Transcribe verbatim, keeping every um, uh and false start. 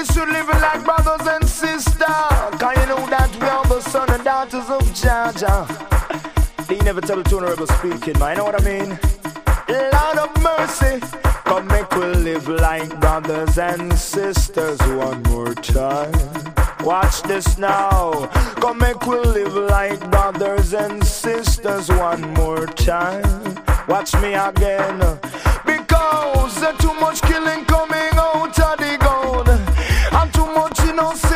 should live like brothers and sisters. Cause you know that we are the sons and daughters of Jah. They never tell the honorable speaking, man, you know what I mean? Lord of mercy, come make we live like brothers and sisters one more time. Watch this now, come make we live like brothers and sisters one more time. Watch me again, because there's too much killing coming out of the ground, and too much innocent